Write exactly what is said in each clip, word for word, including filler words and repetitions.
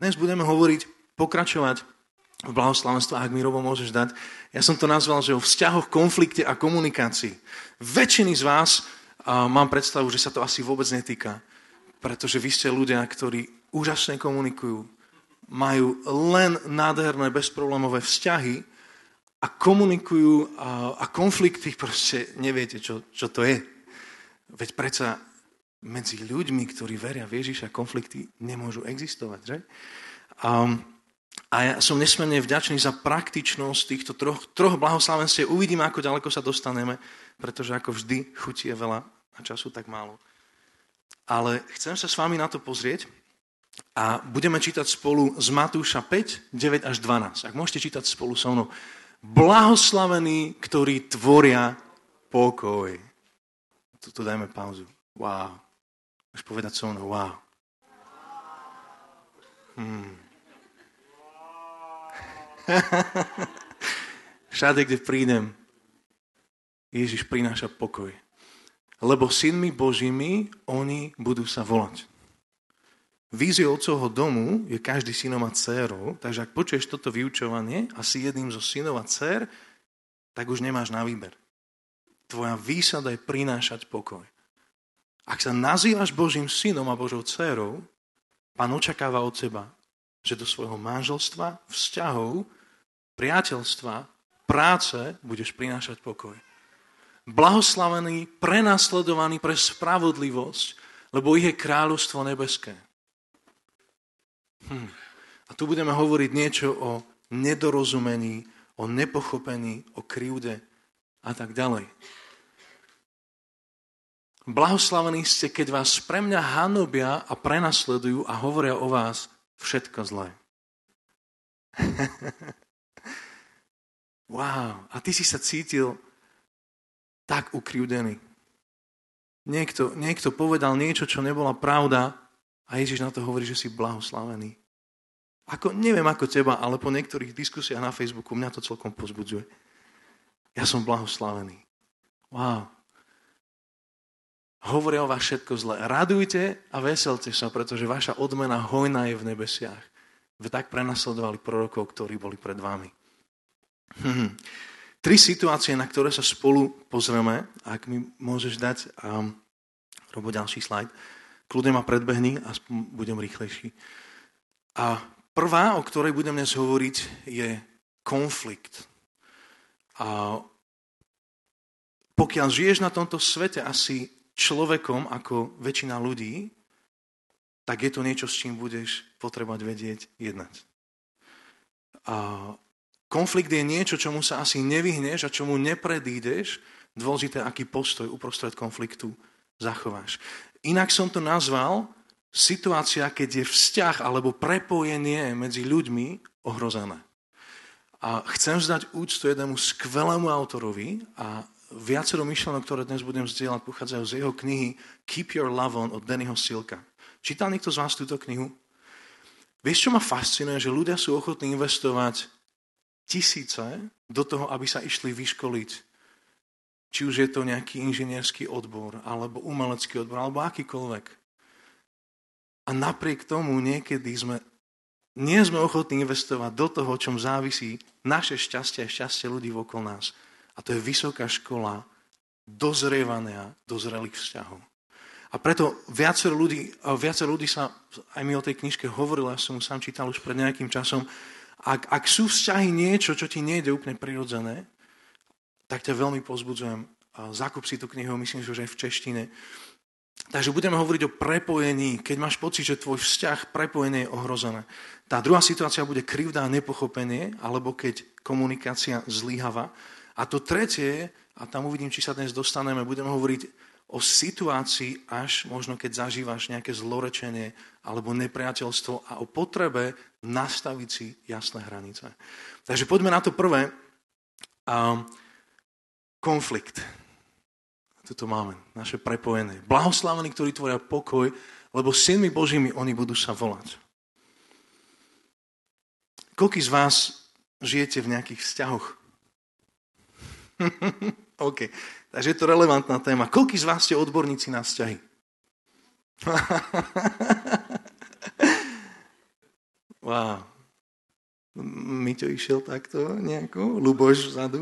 dnes budeme hovoriť, pokračovať v blahoslavenstve, ak mi, Robo, môžeš dať. Ja som to nazval, že o vzťahoch, konflikte a komunikácii. Väčšiny z vás uh, mám predstavu, že sa to asi vôbec netýka, pretože vy ste ľudia, ktorí úžasne komunikujú, majú len nádherné, bezproblémové vzťahy a komunikujú a, a konflikty proste neviete, čo, čo to je. Veď predsa medzi ľuďmi, ktorí veria v Ježiša, konflikty nemôžu existovať, že? Um, a ja som nesmierne vďačný za praktičnosť týchto troch, troch blahoslavenstiev. Uvidíme, ako ďaleko sa dostaneme, pretože ako vždy chutí je veľa a času tak málo. Ale chcem sa s vami na to pozrieť a budeme čítať spolu z Matúša päť, deväť až dvanásť. Ak môžete čítať spolu so mnou. Blahoslavení, ktorí tvoria pokoj. Tu, tu dajme pauzu. Wow. Môžeš povedať so mnou. Wow. Hmm. Všade, kde prídem, Ježiš prináša pokoj. Lebo synmi Božími oni budú sa volať. Víziou otcovho domu je každý synom a dcérou, takže ak počuješ toto vyučovanie a si jedným zo synov a dcér, tak už nemáš na výber. Tvoja výsada je prinášať pokoj. Ak sa nazývaš Božím synom a Božou dcérou, Pán očakáva od teba, že do svojho manželstva, vzťahov, priateľstva, práce budeš prinášať pokoj. Blahoslavení, prenasledovaní pre spravodlivosť, lebo ich je kráľovstvo nebeské. Hm. A tu budeme hovoriť niečo o nedorozumení, o nepochopení, o krivde a tak ďalej. Blahoslavení ste, keď vás pre mňa hanobia a prenasledujú a hovoria o vás všetko zlé. Wow, a ty si sa cítil tak ukrivdený. Niekto, niekto povedal niečo, čo nebola pravda a Ježiš na to hovorí, že si blahoslavený. Ako, neviem ako teba, ale po niektorých diskusiách na Facebooku mňa to celkom pozbudzuje. Ja som blahoslavený. Wow. Hovoria o vás všetko zlé. Radujte a veselte sa, pretože vaša odmena hojná je v nebesiach. Vy tak prenasledovali prorokov, ktorí boli pred vami. Hmm. Tri situácie, na ktoré sa spolu pozrieme, ak mi môžeš dať, um, Robo, ďalší slajd, kľudne ma predbehni, aspoň budem rýchlejší. A prvá, o ktorej budem dnes hovoriť, je konflikt. A pokiaľ žiješ na tomto svete asi človekom ako väčšina ľudí, tak je to niečo, s čím budeš potrebovať vedieť jednať. A konflikt je niečo, čomu sa asi nevyhneš a čomu nepredídeš. Dôležité, aký postoj uprostred konfliktu zachováš. Inak som to nazval situácia, keď je vzťah alebo prepojenie medzi ľuďmi ohrozené. A chcem vzdať úctu jednému skvelému autorovi a viacero myšlenok, ktoré dnes budem zdieľať, pochádzajú z jeho knihy Keep Your Love On od Dannyho Silka. Čítal niekto z vás túto knihu? Vieš, čo ma fascinuje? Že ľudia sú ochotní investovať tisíce do toho, aby sa išli vyškoliť. Či už je to nejaký inžinierský odbor, alebo umelecký odbor, alebo akýkoľvek. A napriek tomu niekedy sme, nie sme ochotní investovať do toho, čom závisí naše šťastie a šťastie ľudí okolo nás. A to je vysoká škola dozrievania, dozrelých vzťahov. A preto viacero ľudí, viacero ľudí sa, aj mi o tej knižke hovorilo, ja som mu sám čítal už pred nejakým časom, Ak, ak sú vzťahy niečo, čo ti nejde úplne prirodzené, tak ťa veľmi pozbudzujem. Zakup si tú knihu, myslím, že už aj v češtine. Takže budeme hovoriť o prepojení, keď máš pocit, že tvoj vzťah, prepojenie je ohrozené. Tá druhá situácia bude krivda a nepochopenie, alebo keď komunikácia zlyháva. A to tretie, a tam uvidím, či sa dnes dostaneme, budeme hovoriť o situácii, až možno keď zažívaš nejaké zlorečenie alebo nepriateľstvo a o potrebe nastaviť si jasné hranice. Takže poďme na to prvé. Um, konflikt. Tuto máme, naše prepojené. Blahoslavení, ktorí tvoria pokoj, lebo synmi Božími oni budú sa volať. Koľký z vás žijete v nejakých vzťahoch? OK. Takže je to relevantná téma. Koľký z vás ste odborníci na vzťahy? Wow. Miťo išiel takto nejako, Luboš vzadu.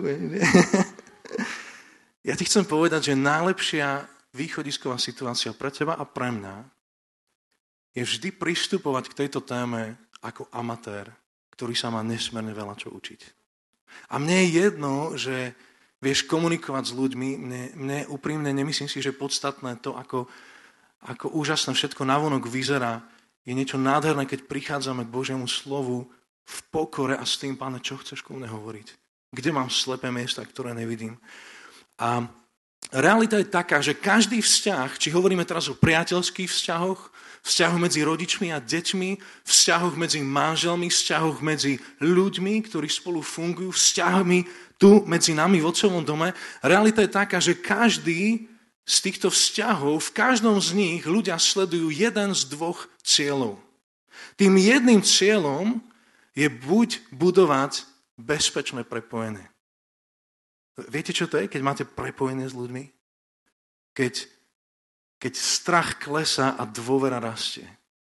Ja ti chcem povedať, že najlepšia východisková situácia pre teba a pre mňa je vždy pristupovať k tejto téme ako amatér, ktorý sa má nesmierne veľa čo učiť. A mne je jedno, že vieš komunikovať s ľuďmi, mne, mne úprimne nemyslím si, že podstatné to, ako, ako úžasné všetko navonok vyzerá, je niečo nádherné, keď prichádzame k Božiemu slovu v pokore a s tým, Páne, čo chceš ku mne hovoriť? Kde mám slepé miesta, ktoré nevidím? A realita je taká, že každý vzťah, či hovoríme teraz o priateľských vzťahoch, vzťahoch medzi rodičmi a deťmi, vzťahoch medzi manželmi, vzťahoch medzi ľuďmi, ktorí spolu fungujú, vzťahmi tu medzi nami v Otcovom dome, realita je taká, že každý z týchto vzťahov, v každom z nich ľudia sledujú jeden z dvoch cieľov. Tým jedným cieľom je buď budovať bezpečné prepojenie. Viete, čo to je, keď máte prepojenie s ľuďmi? Keď, keď strach klesá a dôvera rastie.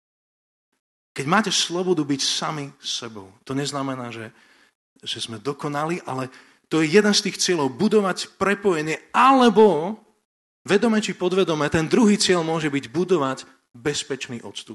Keď máte slobodu byť sami sebou. To neznamená, že, že sme dokonali, ale to je jeden z tých cieľov. Budovať prepojenie, alebo vedome či podvedome, ten druhý cieľ môže byť budovať bezpečný odstup.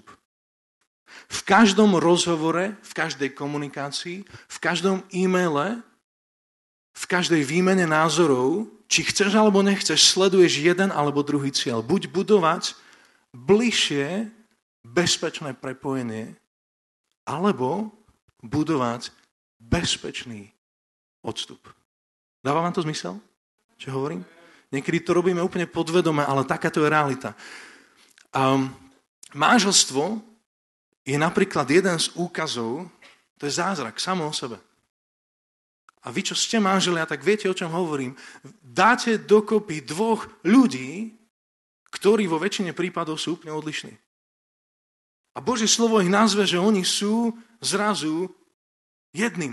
V každom rozhovore, v každej komunikácii, v každom e-maile, v každej výmene názorov, či chceš alebo nechceš, sleduješ jeden alebo druhý cieľ. Buď budovať bližšie bezpečné prepojenie, alebo budovať bezpečný odstup. Dáva vám to zmysel, čo hovorím? Niekedy to robíme úplne podvedome, ale takáto je realita. Um, manželstvo je napríklad jeden z úkazov, to je zázrak, samo o sebe. A vy, čo ste manželia, tak viete, o čom hovorím. Dáte dokopy dvoch ľudí, ktorí vo väčšine prípadov sú úplne odlišní. A Božie slovo ich nazve, že oni sú zrazu jedným.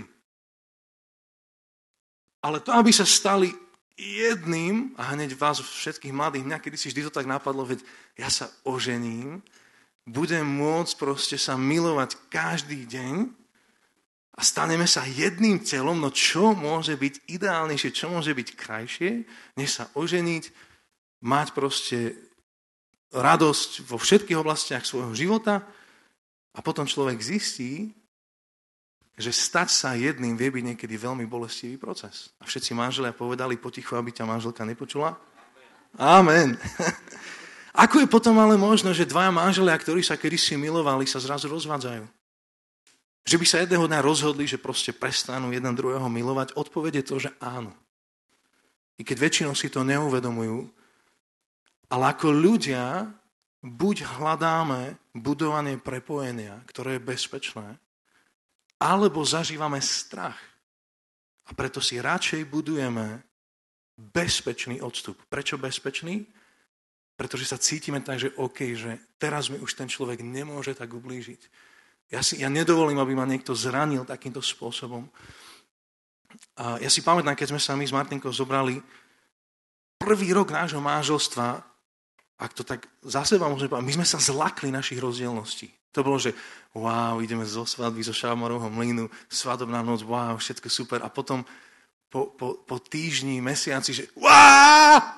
Ale to, aby sa stali jedným, a hneď vás všetkých mladých, mňa kedy si vždy to tak napadlo, veď ja sa ožením, budem môcť proste sa milovať každý deň a staneme sa jedným celom, no čo môže byť ideálnejšie, čo môže byť krajšie, než sa oženiť, mať proste radosť vo všetkých oblastiach svojho života a potom človek zistí, že stať sa jedným vie byť niekedy veľmi bolestivý proces. A všetci manželia povedali potichu, aby ťa manželka nepočula? Amen. Ako je potom ale možno, že dvaja manželia, ktorí sa kedysi milovali, sa zrazu rozvádzajú? Že by sa jedného dňa rozhodli, že proste prestanú jeden druhého milovať? Odpoveď je to, že áno. I keď väčšinou si to neuvedomujú, ale ako ľudia buď hľadáme budovanie prepojenia, ktoré je bezpečné, alebo zažívame strach. A preto si radšej budujeme bezpečný odstup. Prečo bezpečný? Pretože sa cítime tak, že OK, že teraz mi už ten človek nemôže tak ublížiť. Ja, si, ja nedovolím, aby ma niekto zranil takýmto spôsobom. A ja si pamätám, keď sme sa my s Martinkou zobrali prvý rok nášho manželstva, ak to tak za seba môžeme povedať, my sme sa zlakli našich rozdielností. To bolo, že wow, ideme zo svadby, zo Šámorovho mlynu, svadobná noc, wow, všetko super. A potom po, po, po týždni, mesiaci, že wow!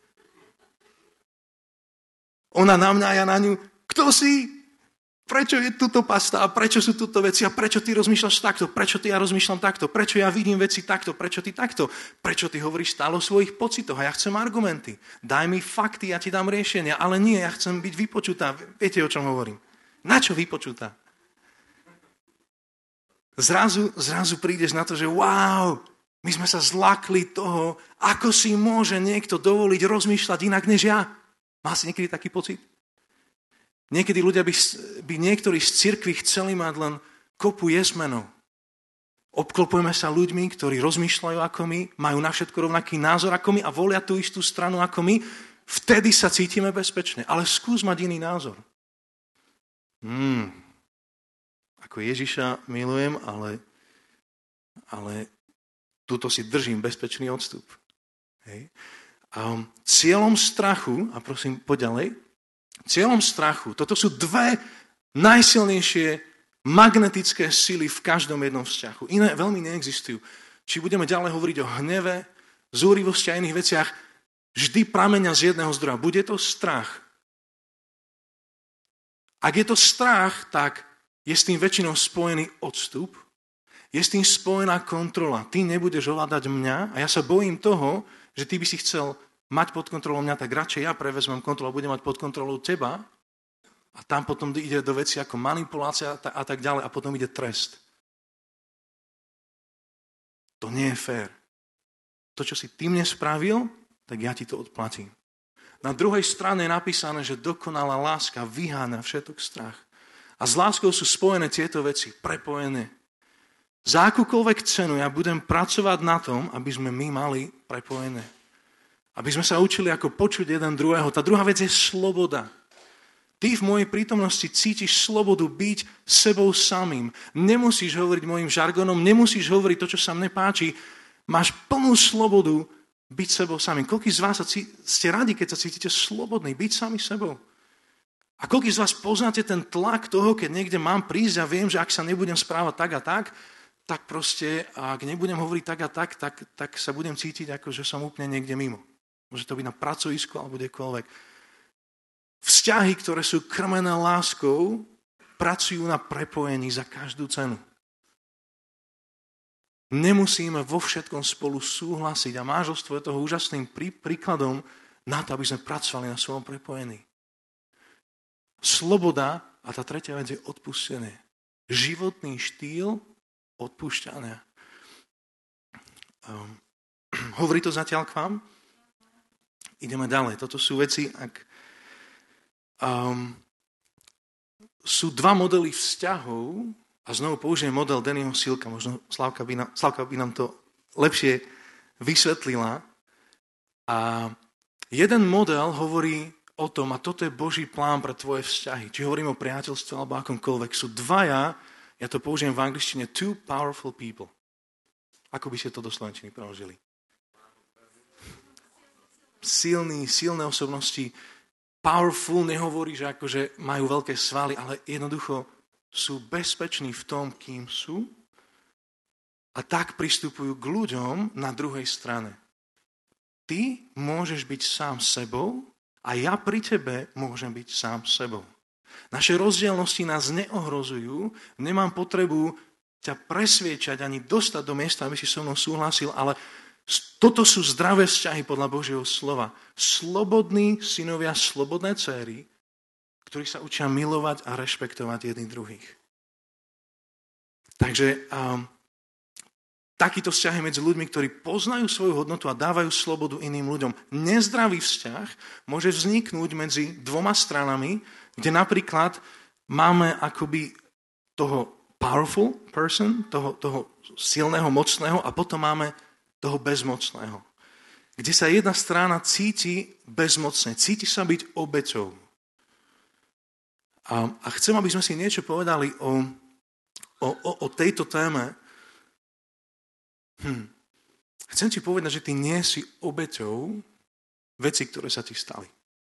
Ona na mňa, ja na ňu. Kto si? Prečo je tuto pasta? A prečo sú tuto veci? A prečo ty rozmýšľaš takto? Prečo ty ja rozmýšľam takto? Prečo ja vidím veci takto? Prečo ty takto? Prečo ty hovoríš stále o svojich pocitoch? A ja chcem argumenty. Daj mi fakty, ja ti dám riešenia. Ale nie, ja chcem byť vypočutá. Viete, o čom hovorím? Na čo vypočutá? Zrazu, zrazu prídeš na to, že wow, my sme sa zlakli toho, ako si môže niekto dovoliť rozmýšľať inak než ja. Má si niekedy taký pocit? Niekedy ľudia by, by niektorí z cirkvi chceli mať len kopu jesmenov. Obklopujeme sa ľuďmi, ktorí rozmýšľajú ako my, majú na všetko rovnaký názor ako my a volia tú istú stranu ako my. Vtedy sa cítime bezpečne. Ale skús mať iný názor. Hmm. Ako Ježiša milujem, ale, ale túto si držím bezpečný odstup. Hej. A cieľom strachu, a prosím, poď ďalej, cieľom strachu, toto sú dve najsilnejšie magnetické sily v každom jednom vzťahu. Iné veľmi neexistujú. Či budeme ďalej hovoriť o hneve, zúrivosti a iných veciach, vždy pramenia z jedného zdroja. Bude to strach. Ak je to strach, tak je s tým väčšinou spojený odstup, je s tým spojená kontrola. Ty nebudeš ovládať mňa a ja sa bojím toho, že ty by si chcel mať pod kontrolou mňa, tak radšej ja prevezmem kontrolu a budem mať pod kontrolou teba a tam potom ide do veci ako manipulácia a tak ďalej a potom ide trest. To nie je fér. To, čo si ty mne spravil, tak ja ti to odplatím. Na druhej strane je napísané, že dokonalá láska vyháňa všetok strach. A s láskou sú spojené tieto veci, prepojené. Za akúkoľvek cenu ja budem pracovať na tom, aby sme my mali prepojené. Aby sme sa učili, ako počuť jeden druhého. Tá druhá vec je sloboda. Ty v mojej prítomnosti cítiš slobodu byť sebou samým. Nemusíš hovoriť mojim žargonom, nemusíš hovoriť to, čo sa mne páči. Máš plnú slobodu byť sebou samým. Koľký z vás ste radi, keď sa cítite slobodní, byť sami sebou? A koľký z vás poznáte ten tlak toho, keď niekde mám prísť a viem, že ak sa nebudem správať tak a tak, tak proste, ak nebudem hovoriť tak a tak, tak, tak sa budem cítiť, ako že som úplne niekde mimo. Môže to byť na pracovisku alebo kdekoľvek. Vzťahy, ktoré sú krmené láskou, pracujú na prepojení za každú cenu. Nemusíme vo všetkom spolu súhlasiť a manželstvo je toho úžasným prí, príkladom na to, aby sme pracovali na svojom prepojení. Sloboda a tá tretia vec je odpustenie. Životný štýl odpúšťania. Um, hovorí to zatiaľ k vám? Ideme ďalej. Toto sú veci, ak um, sú dva modely vzťahov a znovu použijem model Dannyho Silka. Možno Slavka by, nám, Slavka by nám to lepšie vysvetlila. A jeden model hovorí o tom, a toto je Boží plán pre tvoje vzťahy. Či hovorím o priateľstve alebo akomkoľvek. Sú dvaja, ja to použijem v angličtine, two powerful people. Ako by ste to do slovenčiny preložili? Silný, silné osobnosti. Powerful nehovorí, že akože majú veľké svaly, ale jednoducho sú bezpeční v tom, kým sú a tak pristupujú k ľuďom na druhej strane. Ty môžeš byť sám sebou a ja pri tebe môžem byť sám sebou. Naše rozdielnosti nás neohrozujú, nemám potrebu ťa presviečať ani dostať do miesta, aby si so mnou súhlasil, ale toto sú zdravé vzťahy podľa Božieho slova. Slobodní synovia, slobodné dcéry, ktorí sa učia milovať a rešpektovať jedných druhých. Takže um, takýto vzťah je medzi ľuďmi, ktorí poznajú svoju hodnotu a dávajú slobodu iným ľuďom. Nezdravý vzťah môže vzniknúť medzi dvoma stranami, kde napríklad máme akoby toho powerful person, toho, toho silného, mocného a potom máme toho bezmocného. Kde sa jedna strana cíti bezmocne, cíti sa byť obeťou. A, a chcem, aby sme si niečo povedali o, o, o, o tejto téme. Hm. Chcem ti povedať, že ty nie si obeťou veci, ktoré sa ti stali.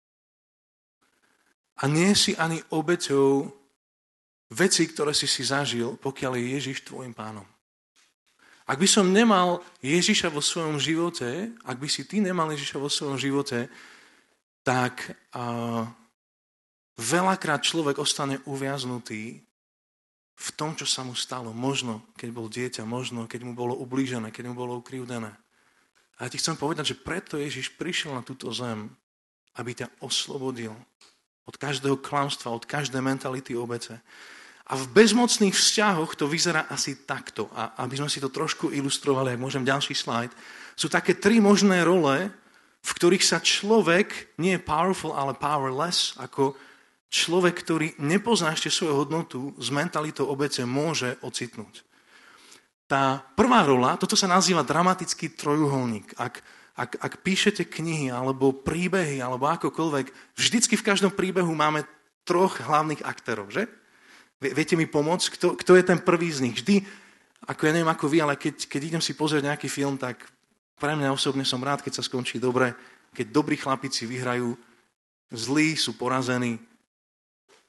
A nie si ani obeťou veci, ktoré si si zažil, pokiaľ je Ježiš tvojim pánom. Ak by som nemal Ježiša vo svojom živote, ak by si ty nemal Ježiša vo svojom živote, tak uh, veľakrát človek ostane uviaznutý v tom, čo sa mu stalo. Možno, keď bol dieťa, možno, keď mu bolo ublížené, keď mu bolo ukrivdené. A ja ti chcem povedať, že preto Ježiš prišiel na túto zem, aby ťa oslobodil od každého klamstva, od každej mentality obete. A v bezmocných vzťahoch to vyzerá asi takto. A aby sme si to trošku ilustrovali, ak môžem ďalší slajd, sú také tri možné role, v ktorých sa človek nie je powerful, ale powerless, ako človek, ktorý nepozná ešte svoju hodnotu, s mentalitou obete môže ocitnúť. Tá prvá rola, toto sa nazýva dramatický trojuholník. Ak, ak, ak píšete knihy, alebo príbehy, alebo akokoľvek, vždycky v každom príbehu máme troch hlavných aktérov, že? Viete mi pomôcť? Kto, kto je ten prvý z nich? Vždy, ako ja neviem ako vy, ale keď, keď idem si pozrieť nejaký film, tak pre mňa osobne som rád, keď sa skončí dobre, keď dobrí chlapici vyhrajú, zlí sú porazení.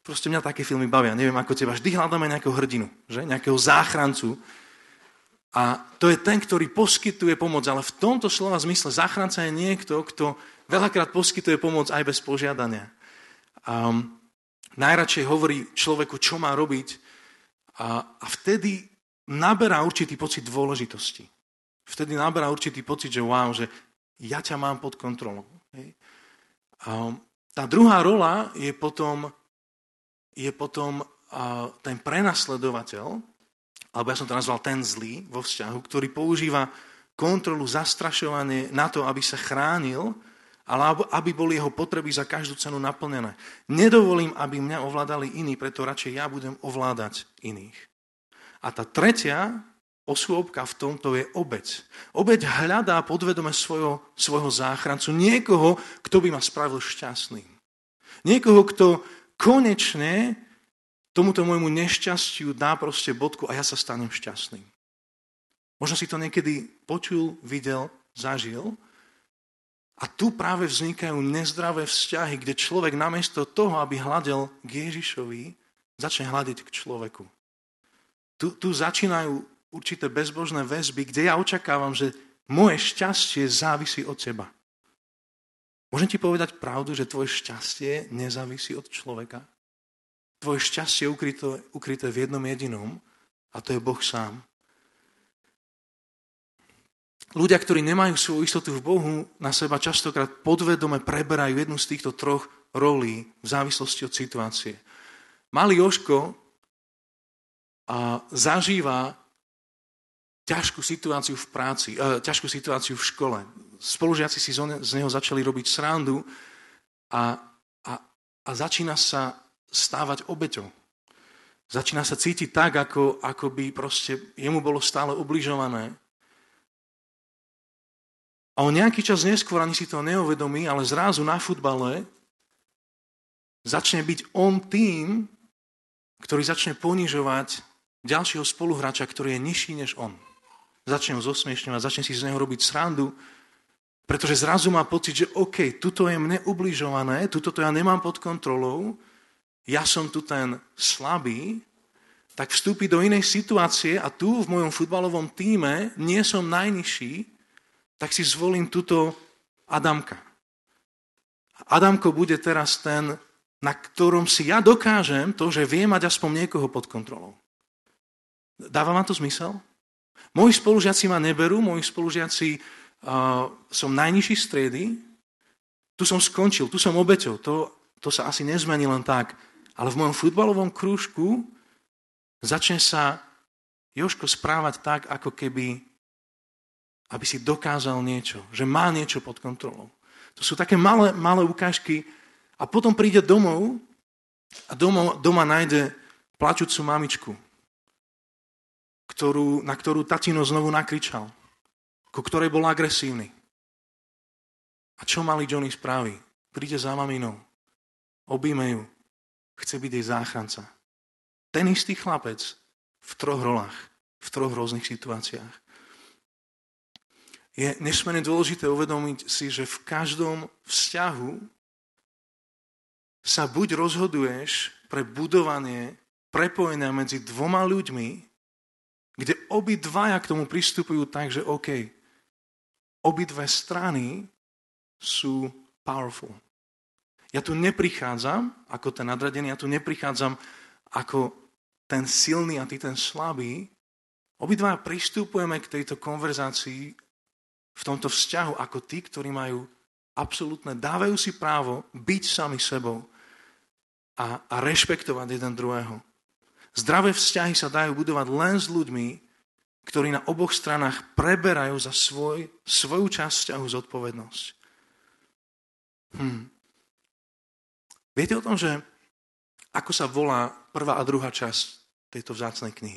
Proste mňa také filmy bavia. Neviem ako teba. Vždy hľadáme nejakého hrdinu, že? Nejakého záchrancu. A to je ten, ktorý poskytuje pomoc. Ale v tomto slova zmysle záchranca je niekto, kto veľakrát poskytuje pomoc aj bez požiadania. Um, najradšej hovorí človeku, čo má robiť. A, a vtedy naberá určitý pocit dôležitosti. Vtedy naberá určitý pocit, že wow, že ja ťa mám pod kontrolou. Hej. Um, tá druhá rola je potom je potom uh, ten prenasledovateľ, alebo ja som to nazval ten zlý vo vzťahu, ktorý používa kontrolu, zastrašovanie na to, aby sa chránil, ale aby boli jeho potreby za každú cenu naplnené. Nedovolím, aby mňa ovládali iní, preto radšej ja budem ovládať iných. A tá tretia osôbka v tomto je obeť. Obeť hľadá podvedome svojho, svojho záchrancu, niekoho, kto by ma spravil šťastným. Niekoho, kto konečne tomuto môjmu nešťastiu dá proste bodku a ja sa stanem šťastným. Možno si to niekedy počul, videl, zažil a tu práve vznikajú nezdravé vzťahy, kde človek namiesto toho, aby hľadel k Ježišovi, začne hľadiť k človeku. Tu, tu začínajú určité bezbožné väzby, kde ja očakávam, že moje šťastie závisí od teba. Môžem ti povedať pravdu, že tvoje šťastie nezávisí od človeka? Tvoje šťastie je ukryté, ukryté v jednom jedinom a to je Boh sám. Ľudia, ktorí nemajú svoju istotu v Bohu, na seba častokrát podvedome preberajú jednu z týchto troch rolí v závislosti od situácie. Malý Jožko a zažíva ťažkú situáciu v práci, eh, ťažkú situáciu v škole. Spolužiaci si z neho začali robiť srandu a, a, a začína sa stávať obeťou. Začína sa cítiť tak, ako, ako by proste jemu bolo stále ubližované. A on nejaký čas neskôr, ani si to neuvedomí, ale zrazu na futbale začne byť on tým, ktorý začne ponižovať ďalšieho spoluhráča, ktorý je nižší než on. Začne ho zosmiešňovať, začne si z neho robiť srandu, pretože zrazu má pocit, že OK, tuto je mne ubližované, tuto to ja nemám pod kontrolou, ja som tu ten slabý, tak vstúpi do inej situácie a tu v mojom futbalovom tíme nie som najnižší, tak si zvolím tuto Adamka. Adamko bude teraz ten, na ktorom si ja dokážem to, že viem mať aspoň niekoho pod kontrolou. Dáva vám to zmysel? Moji spolužiaci ma neberú, moji spolužiaci uh, som najnižší z triedy, tu som skončil, tu som obeťou, to, to sa asi nezmení len tak, ale v mojom futbalovom krúžku začne sa Jožko správať tak, ako keby, aby si dokázal niečo, že má niečo pod kontrolou. To sú také malé, malé ukážky a potom príde domov a doma, doma nájde plačúcu mamičku, ktorú, na ktorú tatino znovu nakričal, ku ktorej bol agresívny. A čo malý Johnny spraví? Príde za maminou, objíme ju, chce byť jej záchranca. Ten istý chlapec v troch rolách, v troch rôznych situáciách. Je nesmierne dôležité uvedomiť si, že v každom vzťahu sa buď rozhoduješ pre budovanie prepojenia medzi dvoma ľuďmi, kde obidvaja k tomu pristupujú tak, že OK, obidve strany sú powerful. Ja tu neprichádzam ako ten nadradený, ja tu neprichádzam ako ten silný a ty ten slabý. Obidvaja pristupujeme k tejto konverzácii v tomto vzťahu ako tí, ktorí majú absolútne, dávajú si právo byť sami sebou a, a rešpektovať jeden druhého. Zdravé vzťahy sa dajú budovať len s ľuďmi, ktorí na oboch stranách preberajú za svoj, svoju časť vzťahu zodpovednosť. Hm. Viete o tom, že ako sa volá prvá a druhá časť tejto vzácnej knihy?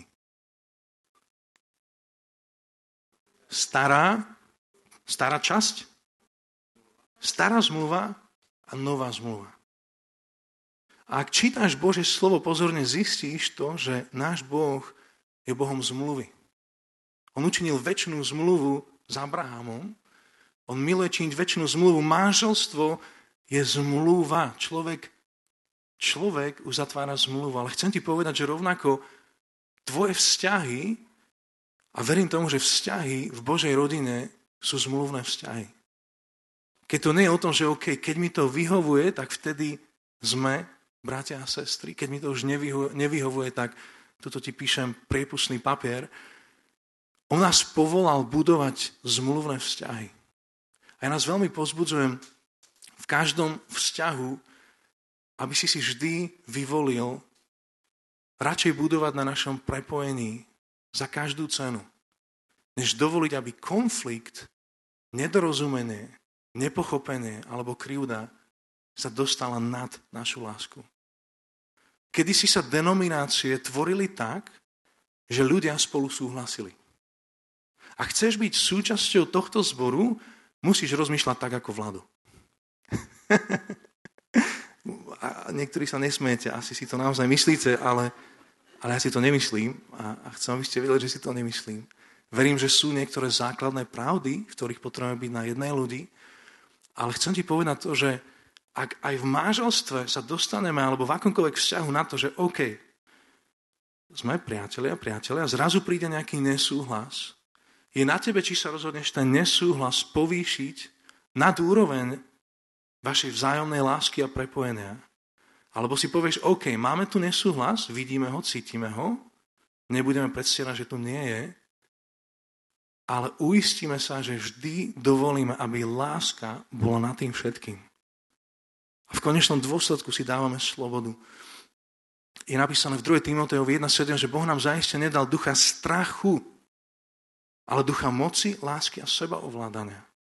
Stará, stará časť? Stará zmluva a nová zmluva. A ak čítaš Božie slovo, pozorne zistíš to, že náš Boh je Bohom zmluvy. On učinil večnú zmluvu s Abrahamom. On miluje činiť večnú zmluvu. Manželstvo je zmluva. Človek človek uzatvára zmluvu. Ale chcem ti povedať, že rovnako tvoje vzťahy, a verím tomu, že vzťahy v Božej rodine sú zmluvné vzťahy. Keď to nie je o tom, že OK, keď mi to vyhovuje, tak vtedy sme bratia a sestry. Keď mi to už nevyhovuje, nevyhovuje tak tuto ti píšem priepustný papier. On nás povolal budovať zmluvné vzťahy. A ja nás veľmi povzbudzujem v každom vzťahu, aby si si vždy vyvolil radšej budovať na našom prepojení za každú cenu, než dovoliť, aby konflikt, nedorozumenie, nepochopenie alebo krivda sa dostala nad našu lásku. Kedysi sa denominácie tvorili tak, že ľudia spolu súhlasili. A chceš byť súčasťou tohto zboru, musíš rozmýšľať tak ako Vlado. A niektorí sa nesmiete, asi si to naozaj myslíte, ale, ale ja si to nemyslím a, a chcem, aby ste vedeli, že si to nemyslím. Verím, že sú niektoré základné pravdy, v ktorých potrebujeme byť na jednej ľudí, ale chcem ti povedať to, že ak aj v manželstve sa dostaneme, alebo v akomkoľvek vzťahu na to, že OK, sme priatelia, priatelia, zrazu príde nejaký nesúhlas, je na tebe, či sa rozhodneš ten nesúhlas povýšiť nad úroveň vašej vzájomnej lásky a prepojenia. Alebo si povieš, OK, máme tu nesúhlas, vidíme ho, cítime ho, nebudeme predstierať, že tu nie je, ale uistíme sa, že vždy dovolíme, aby láska bola nad tým všetkým. A v konečnom dôsledku si dávame slobodu. Je napísané v druhej Timotejovi jedna sedem, že Boh nám zaiste nedal ducha strachu, ale ducha moci, lásky a sebaovládania.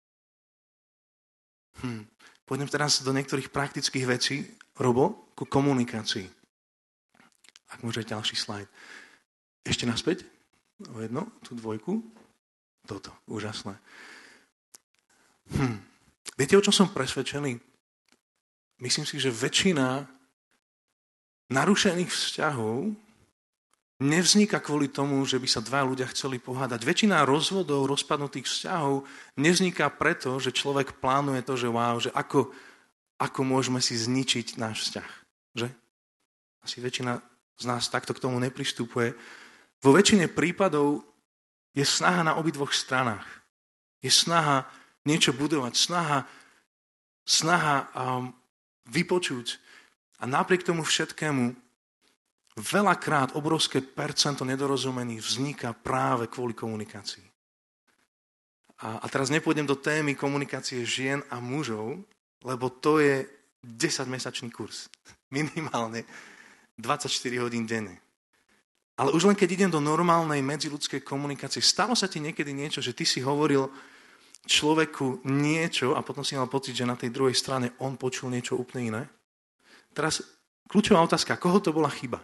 Hm. Pôjdem teraz do niektorých praktických vecí, Robo, ku komunikácii. Ak môže ďalší slajd. Ešte naspäť? O jedno, tú dvojku. Toto, úžasné. Hm. Viete, o čom som presvedčený? Myslím si, že väčšina narušených vzťahov nevzniká kvôli tomu, že by sa dva ľudia chceli pohádať. Väčšina rozvodov, rozpadnutých vzťahov nevzniká preto, že človek plánuje to, že wow, že ako, ako môžeme si zničiť náš vzťah. Že? Asi väčšina z nás takto k tomu nepristupuje. Vo väčšine prípadov je snaha na obidvoch stranách. Je snaha niečo budovať, snaha, snaha um, vypočuť. A napriek tomu všetkému veľakrát obrovské percento nedorozumení vzniká práve kvôli komunikácii. A, a teraz nepôjdem do témy komunikácie žien a mužov, lebo to je desaťmesačný kurz. Minimálne dvadsaťštyri hodín denne. Ale už len keď idem do normálnej medziľudskej komunikácie, stalo sa ti niekedy niečo, že ty si hovoril človeku niečo a potom si mal pocit, že na tej druhej strane on počul niečo úplne iné? Teraz kľúčová otázka, koho to bola chyba?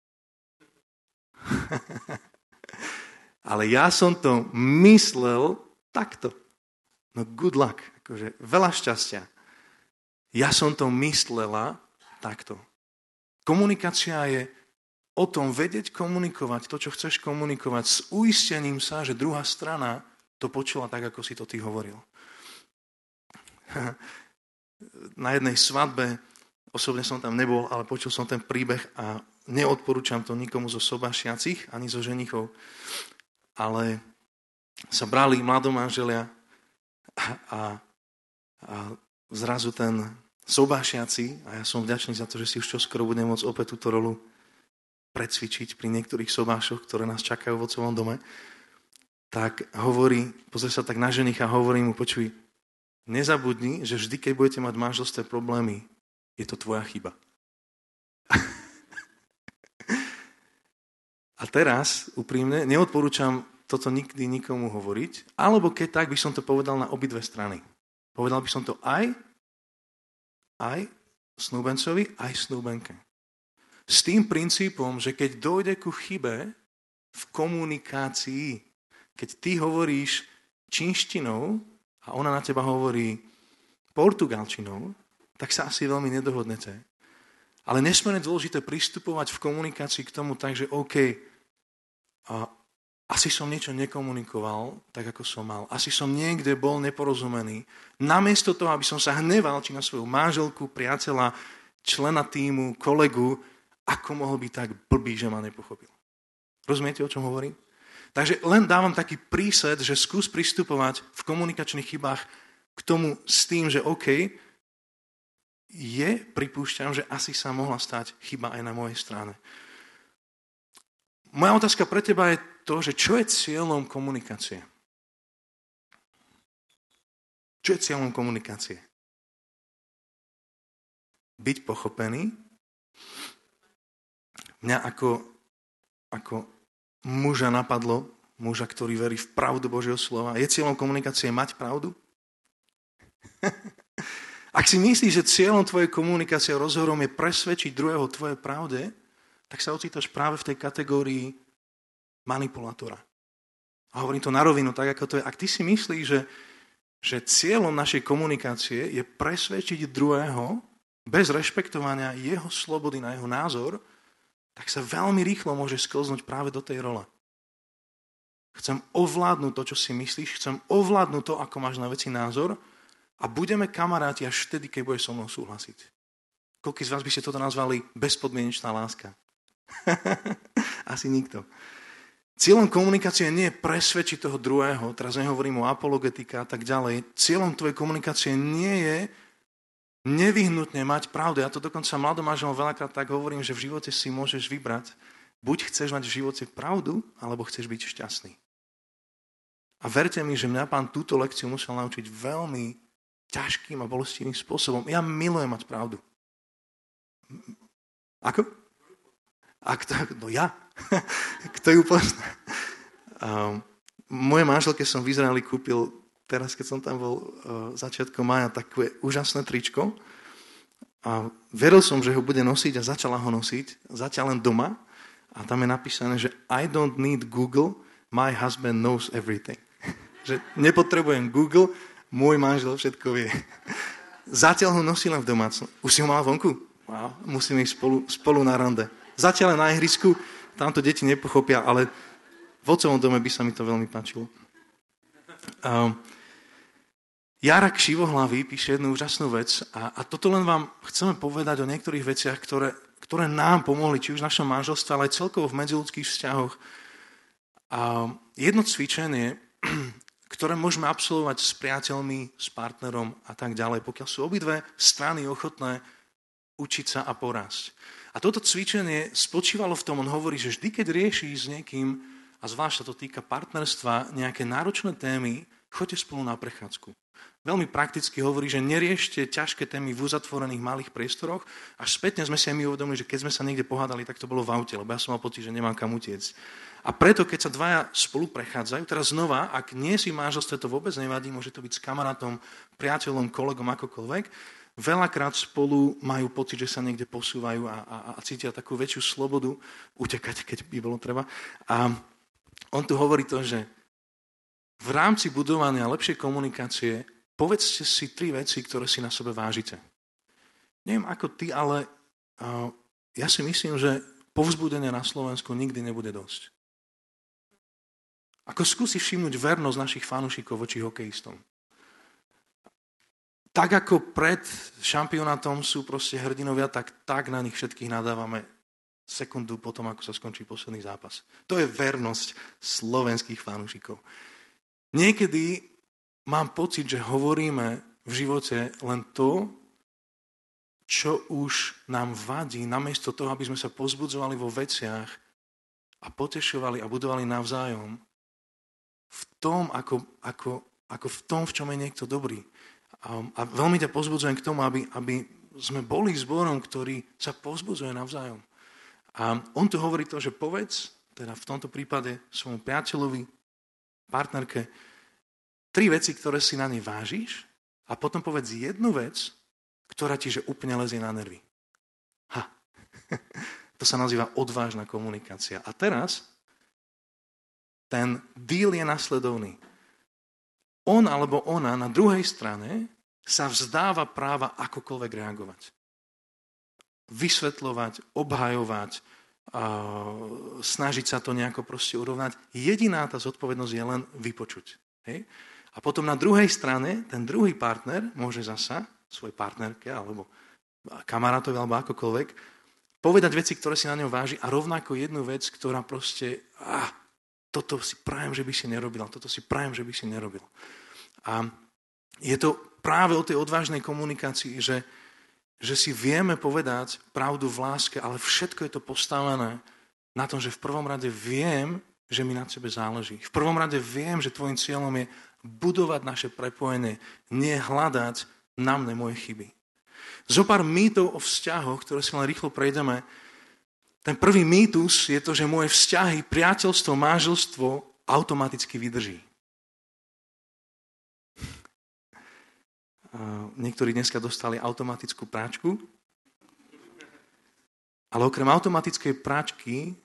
Ale ja som to myslel takto. No good luck, akože veľa šťastia. Ja som to myslela takto. Komunikácia je o tom vedieť komunikovať to, čo chceš komunikovať s uistením sa, že druhá strana to počula tak, ako si to ty hovoril. Na jednej svadbe, osobne som tam nebol, ale počul som ten príbeh a neodporúčam to nikomu zo sobášiacich, ani zo ženichov, ale sa brali mladomanželia a, a, a zrazu ten sobášiaci, a ja som vďačný za to, že si už čoskoro budem môcť opäť túto rolu precvičiť pri niektorých sobášoch, ktoré nás čakajú v otcovom dome, tak hovorí, pozrie sa tak na ženicha a hovorí mu, počuj, nezabudni, že vždy, keď budete mať v manželstve problémy, je to tvoja chyba. A teraz, úprimne, neodporúčam toto nikdy nikomu hovoriť, alebo keď tak, by som to povedal na obidve strany. Povedal by som to aj, aj snúbencovi, aj snúbenke. S tým princípom, že keď dojde ku chybe v komunikácii, keď ty hovoríš čínštinou a ona na teba hovorí portugalčinou, tak sa asi veľmi nedohodnete. Ale nesmierne dôležité pristupovať v komunikácii k tomu tak, že OK, a asi som niečo nekomunikoval tak, ako som mal. Asi som niekde bol neporozumený. Namiesto toho, aby som sa hneval, či na svoju manželku, priateľa, člena tímu, kolegu, ako mohol byť tak blbý, že ma nepochopil. Rozumiete, o čom hovorím? Takže len dávam taký prísed, že skús pristupovať v komunikačných chybách k tomu s tým, že OK, je, pripúšťam, že asi sa mohla stať chyba aj na mojej strane. Moja otázka pre teba je to, že čo je cieľom komunikácie? Čo je cieľom komunikácie? Byť pochopený. Mňa ako, ako muža napadlo, muža, ktorý verí v pravdu Božieho slova. Je cieľom komunikácie mať pravdu? Ak si myslíš, že cieľom tvojej komunikácie a rozhovorom je presvedčiť druhého tvojej pravde, tak sa ocítaš práve v tej kategórii manipulátora. A hovorím to na rovinu, tak ako to je. Ak ty si myslíš, že, že cieľom našej komunikácie je presvedčiť druhého bez rešpektovania jeho slobody na jeho názor, tak sa veľmi rýchlo môže sklznúť práve do tej role. Chcem ovládnuť to, čo si myslíš, chcem ovládnuť to, ako máš na veci názor a budeme kamaráti až vtedy, keď budeš so mnou súhlasiť. Koľký z vás by ste toto nazvali bezpodmienečná láska? Asi nikto. Cieľom komunikácie nie je presvedčiť toho druhého, teraz nehovorím o apologetika a tak ďalej. Cieľom tvojej komunikácie nie je nevyhnutne mať pravdu. Ja to dokonca mladom manželom veľakrát tak hovorím, že v živote si môžeš vybrať, buď chceš mať v živote pravdu, alebo chceš byť šťastný. A verte mi, že mňa Pán túto lekciu musel naučiť veľmi ťažkým a bolestivým spôsobom. Ja milujem mať pravdu. Ako? A kto, no ja. Kto ju pozná? Um, moje manželke som v Izraeli kúpil, teraz keď som tam bol uh, začiatkom mája, takové úžasné tričko. A veril som, že ho bude nosiť a začala ho nosiť. Zatiaľ len doma. A tam je napísané, že I don't need Google, my husband knows everything. Že nepotrebujem Google, môj manžel všetko vie. Zatiaľ ho nosila v domácnosti. Už si ho mala vonku? Wow, musíme ísť spolu, spolu na rande. Zatiaľ na ihrisku, tamto deti nepochopia, ale v otcovom dome by sa mi to veľmi páčilo. Um, Jara Kšivohlavý píše jednu úžasnú vec a, a toto len vám chceme povedať o niektorých veciach, ktoré, ktoré nám pomohli, či už v našom manželstve, ale aj celkovo v medziľudských vzťahoch. A jedno cvičenie, ktoré môžeme absolvovať s priateľmi, s partnerom a tak ďalej, pokiaľ sú obidve strany ochotné učiť sa a porásť. A toto cvičenie spočívalo v tom, on hovorí, že vždy, keď riešíš s niekým, a zvlášť sa to týka partnerstva, nejaké náročné témy, choďte spolu na prechádzku. Veľmi prakticky hovorí, že neriešte ťažké témy v uzatvorených malých priestoroch. Až spätne sme si aj my uvedomili, že keď sme sa niekde pohádali, tak to bolo v aute, lebo ja som mal pocit, že nemám kam utiecť. A preto, keď sa dvaja spolu prechádzajú, teraz znova, ak nie si v manželstve, to vôbec nevadí, môže to byť s kamarátom, priateľom, kolegom, akokoľvek, veľakrát spolu majú pocit, že sa niekde posúvajú a, a, a cítia takú väčšiu slobodu utekať, keď by bolo treba. A on tu hovorí to, že v rámci budovania lepšej komunikácie povedzte si tri veci, ktoré si na sebe vážite. Neviem ako ty, ale uh, ja si myslím, že povzbudenie na Slovensku nikdy nebude dosť. Ako skúsi všimnúť vernosť našich fanúšikov voči hokejistom. Tak ako pred šampionátom sú proste hrdinovia, tak, tak na nich všetkých nadávame sekundu potom, ako sa skončí posledný zápas. To je vernosť slovenských fanúšikov. Niekedy mám pocit, že hovoríme v živote len to, čo už nám vadí, namiesto toho, aby sme sa pozbudzovali vo veciach a potešovali a budovali navzájom v tom, ako, ako, ako v tom, v čom je niekto dobrý. A, a veľmi ťa pozbudzujem k tomu, aby, aby sme boli zborom, ktorý sa pozbudzuje navzájom. A on tu hovorí to, že povedz, teda v tomto prípade svojmu priateľovi, partnerke, tri veci, ktoré si na nej vážiš a potom povedz jednu vec, ktorá ti že úplne lezie na nervy. Ha. To sa nazýva odvážna komunikácia. A teraz ten deal je nasledovný. On alebo ona na druhej strane sa vzdáva práva akokoľvek reagovať. Vysvetľovať, obhajovať, snažiť sa to nejako proste urovnať. Jediná tá zodpovednosť je len vypočuť. Hej? A potom na druhej strane ten druhý partner môže zasa svojej partnerke alebo kamarátovi alebo akokoľvek, povedať veci, ktoré si na ňom váži a rovnako jednu vec, ktorá proste, ah, toto si prajem, že by si nerobil, toto si prajem, že by si nerobil. A je to práve o tej odvážnej komunikácii, že, že si vieme povedať pravdu v láske, ale všetko je to postavené na tom, že v prvom rade viem, že mi na tebe záleží. V prvom rade viem, že tvojim cieľom je budovať naše prepojenie, nie hľadať na mne moje chyby. Zopár mýtov o vzťahoch, ktoré si len rýchlo prejdeme. Ten prvý mýtus je to, že moje vzťahy, priateľstvo, manželstvo automaticky vydrží. Niektorí dneska dostali automatickú práčku, ale okrem automatickej práčky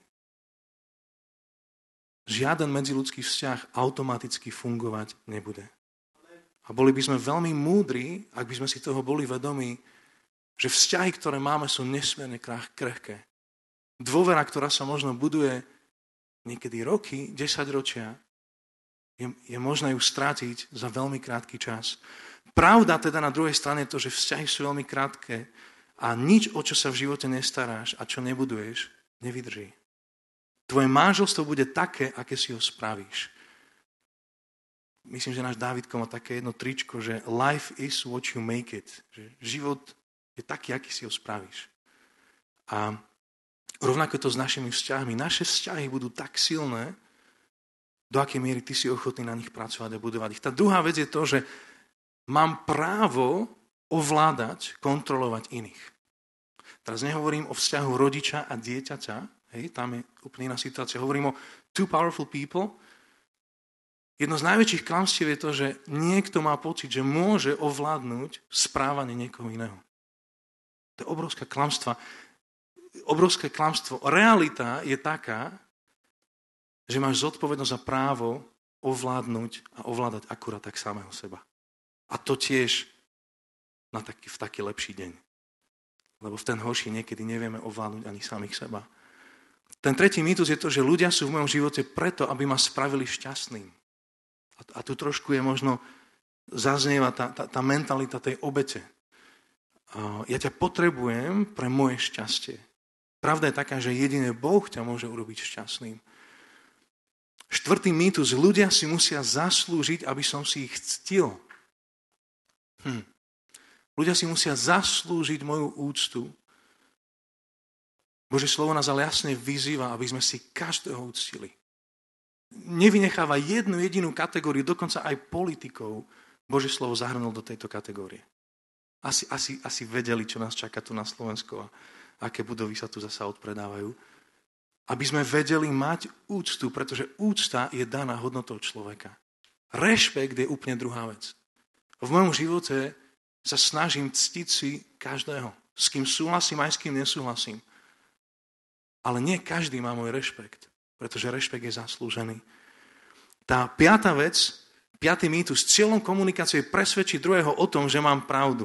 žiaden medziľudský vzťah automaticky fungovať nebude. A boli by sme veľmi múdri, ak by sme si toho boli vedomí, že vzťahy, ktoré máme, sú nesmierne krehké. Dôvera, ktorá sa možno buduje niekedy roky, desaťročia, je, je možné ju strátiť za veľmi krátky čas. Pravda teda na druhej strane je to, že vzťahy sú veľmi krátke a nič, o čo sa v živote nestaráš a čo nebuduješ, nevydrží. Tvoje manželstvo bude také, aké si ho spravíš. Myslím, že náš Dávidko má také jedno tričko, že life is what you make it. Že život je taký, aký si ho spravíš. A rovnako je to s našimi vzťahmi. Naše vzťahy budú tak silné, do akej miery ty si ochotný na nich pracovať a budovať ich. Tá druhá vec je to, že mám právo ovládať, kontrolovať iných. Teraz nehovorím o vzťahu rodiča a dieťaťa, hej, tam je úplne iná situácia. Hovorím o two powerful people. Jedno z najväčších klamstiev je to, že niekto má pocit, že môže ovládnuť správanie niekoho iného. To je obrovská klamstva. Obrovské klamstvo. Realita je taká, že máš zodpovednosť za právo ovládnuť a ovládať akurát tak samého seba. A to tiež na taký, v taký lepší deň. Lebo v ten horší niekedy nevieme ovládnuť ani samých seba. Ten tretí mýtus je to, že ľudia sú v mojom živote preto, aby ma spravili šťastným. A, a tu trošku je možno zaznieva tá, tá, tá mentalita tej obete. A ja ťa potrebujem pre moje šťastie. Pravda je taká, že jediný Boh ťa môže urobiť šťastným. Štvrtý mýtus. Ľudia si musia zaslúžiť, aby som si ich ctil. Hm. Ľudia si musia zaslúžiť moju úctu. Božie slovo nás ale jasne vyzýva, aby sme si každého uctili. Nevynecháva jednu jedinú kategóriu, dokonca aj politikov Božie slovo zahrnul do tejto kategórie. Asi, asi, asi vedeli, čo nás čaká tu na Slovensku a aké budovy sa tu zasa odpredávajú. Aby sme vedeli mať úctu, pretože úcta je daná hodnotou človeka. Rešpekt je úplne druhá vec. V mojom živote sa snažím ctiť si každého. S kým súhlasím, aj s kým nesúhlasím. Ale nie každý má môj rešpekt, pretože rešpekt je zaslúžený. Tá piata vec, piatý mýtus, cieľom komunikácie je presvedčiť druhého o tom, že mám pravdu.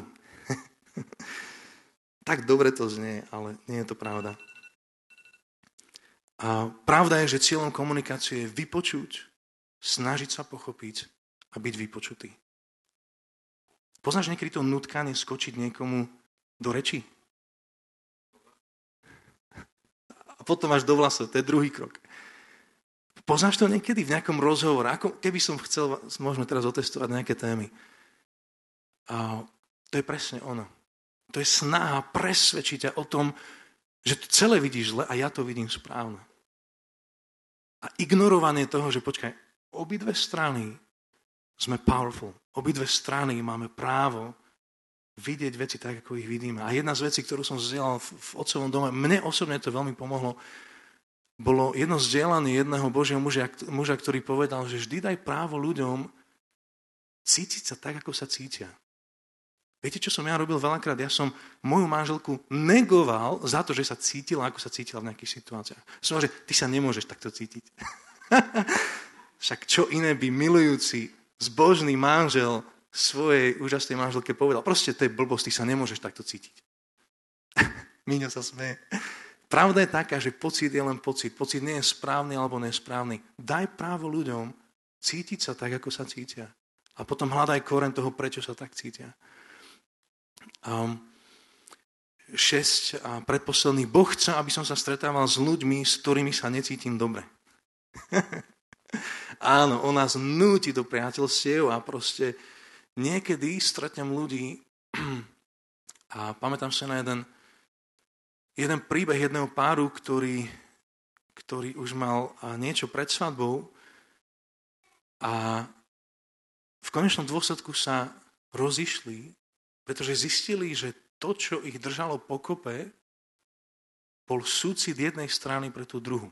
Tak dobre to znie, ale nie je to pravda. A pravda je, že cieľom komunikácie je vypočuť, snažiť sa pochopiť a byť vypočutý. Poznáš niekedy to nutkanie skočiť niekomu do reči? A potom až do vlasov, to je druhý krok. Poznáš to niekedy v nejakom rozhovore? Ako, keby som chcel, môžeme teraz otestovať nejaké témy. A to je presne ono. To je snaha presvedčiť ťa o tom, že to celé vidíš zle a ja to vidím správne. A ignorovanie toho, že počkaj, obidve strany sme powerful. Obidve strany máme právo vidieť veci tak, ako ich vidíme. A jedna z vecí, ktorú som zdieľal v, v otcovom dome, mne osobne to veľmi pomohlo, bolo jedno zdieľanie jedného Božieho muža, muža, ktorý povedal, že vždy daj právo ľuďom cítiť sa tak, ako sa cítia. Viete, čo som ja robil veľakrát? Ja som moju manželku negoval za to, že sa cítila, ako sa cítila v nejakých situáciách. Som že ty sa nemôžeš takto cítiť. Však čo iné by milujúci, zbožný manžel svojej úžasnej manželke povedal. Proste to je blbosť, ty sa nemôžeš takto cítiť. Míňo sa smeje. Pravda je taká, že pocit je len pocit. Pocit nie je správny alebo nesprávny. Daj právo ľuďom cítiť sa tak, ako sa cítia. A potom hľadaj koreň toho, prečo sa tak cítia. Um, šesť a predposledný. Boh chce, aby som sa stretával s ľuďmi, s ktorými sa necítim dobre. Áno, on nás núti do priateľstiev a proste niekedy stretnem ľudí a pamätám sa na jeden, jeden príbeh jedného páru, ktorý, ktorý už mal niečo pred svadbou a v konečnom dôsledku sa rozišli, pretože zistili, že to, čo ich držalo pokope, bol súcit jednej strany pre tú druhú.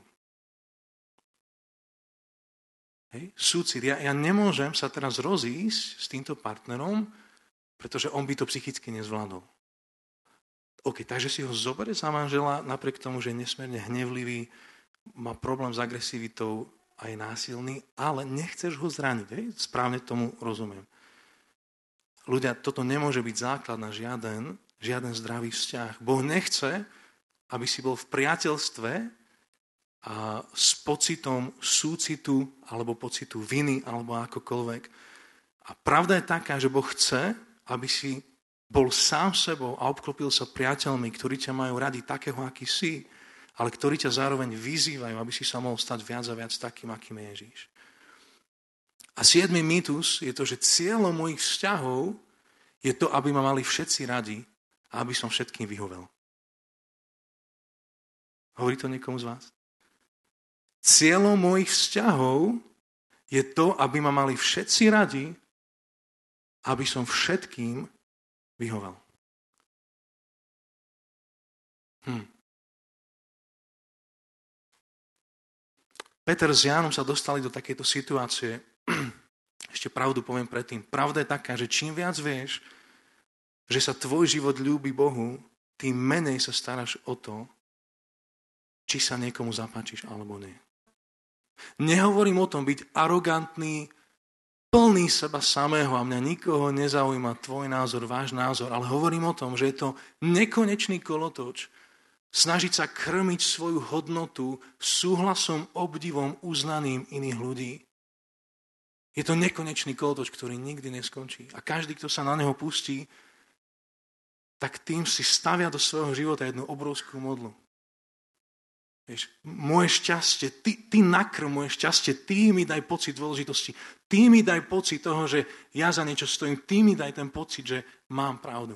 Hej, súcit. Ja, ja nemôžem sa teraz rozísť s týmto partnerom, pretože on by to psychicky nezvládol. OK, takže si ho zoberie za manžela, napriek tomu, že je nesmierne hnevlivý, má problém s agresivitou a je násilný, ale nechceš ho zraniť. Hej? Správne tomu rozumiem. Ľudia, toto nemôže byť základ na žiaden, žiaden zdravý vzťah. Boh nechce, aby si bol v priateľstve a s pocitom súcitu alebo pocitu viny alebo akokoľvek. A pravda je taká, že Boh chce, aby si bol sám sebou a obklopil sa priateľmi, ktorí ťa majú radi takého, aký si, ale ktorí ťa zároveň vyzývajú, aby si sa mohol stať viac a viac takým, akým je Ježíš. A siedmy mýtus je to, že cieľom mojich vzťahov je to, aby ma mali všetci radi a aby som všetkým vyhovel. Hovorí to niekomu z vás? Cieľom mojich vzťahov je to, aby ma mali všetci radi, aby som všetkým vyhovel. Hm. Peter s Jánom sa dostali do takejto situácie. Ešte pravdu poviem predtým. Pravda je taká, že čím viac vieš, že sa tvoj život ľúbi Bohu, tým menej sa staráš o to, či sa niekomu zapáčiš alebo nie. Nehovorím o tom byť arogantný, plný seba samého a mňa nikoho nezaujíma tvoj názor, váš názor, ale hovorím o tom, že je to nekonečný kolotoč, snažiť sa krmiť svoju hodnotu súhlasom, obdivom, uznaním iných ľudí. Je to nekonečný kolotoč, ktorý nikdy neskončí. A každý, kto sa na neho pustí, tak tým si stavia do svojho života jednu obrovskú modlu. Vieš, moje šťastie, ty, ty nakrm moje šťastie, ty mi daj pocit dôležitosti, ty mi daj pocit toho, že ja za niečo stojím, ty mi daj ten pocit, že mám pravdu.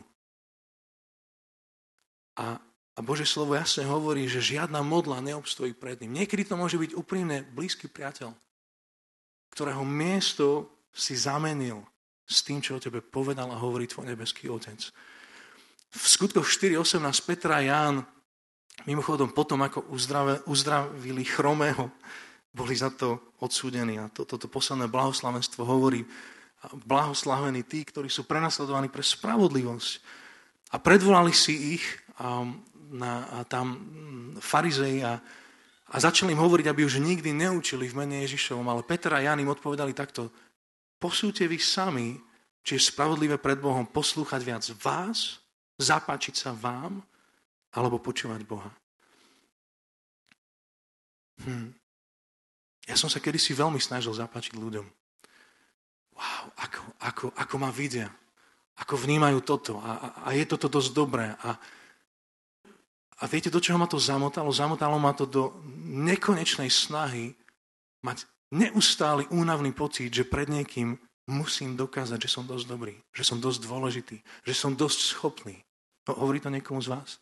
A A Božie slovo jasne hovorí, že žiadna modla neobstojí pred ním. Niekedy to môže byť úprimne blízky priateľ, ktorého miesto si zamenil s tým, čo o tebe povedal a hovorí tvoj nebeský Otec. V skutkoch štyri osemnásť Petra a Ján, mimochodom potom, ako uzdrave, uzdravili chromého, boli za to odsúdení. A toto to, to posledné blahoslavenstvo hovorí, blahoslavení tí, ktorí sú prenasledovaní pre spravodlivosť. A predvolali si ich um, na, a tam farizei a, a začali im hovoriť, aby už nikdy neučili v mene Ježišovom, ale Peter a Ján im odpovedali takto: posúďte vy sami, či je spravodlivé pred Bohom poslúchať viac vás, zapáčiť sa vám, alebo počúvať Boha. Hm. Ja som sa kedysi veľmi snažil zapáčiť ľuďom. Wow, ako, ako, ako ma vidia, ako vnímajú toto a, a, a je toto dosť dobré. A A viete, do čoho ma to zamotalo? Zamotalo ma to do nekonečnej snahy mať neustály únavný pocit, že pred niekým musím dokázať, že som dosť dobrý, že som dosť dôležitý, že som dosť schopný. Hovorí to niekomu z vás?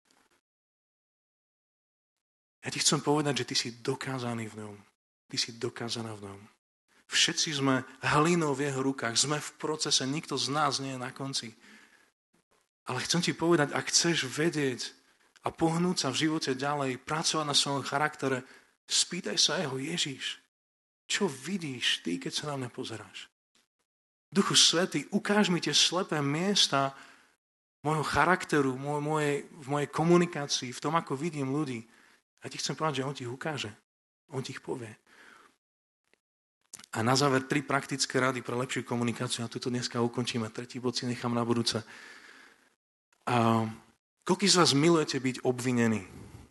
Ja ti chcem povedať, že ty si dokázaný v ňom. Ty si dokázaná v ňom. Všetci sme hlinou v jeho rukách, sme v procese, nikto z nás nie je na konci. Ale chcem ti povedať, ak chceš vedieť a pohnúť sa v živote ďalej, pracovať na svojom charaktere, spýtaj sa jeho: Ježiš, čo vidíš ty, keď sa na mňa pozeráš? Duchu Svätý, ukáž mi tie slepé miesta môjho charakteru, môj, moje, v mojej komunikácii, v tom, ako vidím ľudí. A ti chcem povedať, že on ti ich ukáže. On ti ich povie. A na záver tri praktické rady pre lepšiu komunikáciu. A tuto dneska ukončíme. Tretí bod si nechám na budúce. A koľký z vás milujete byť obvinený?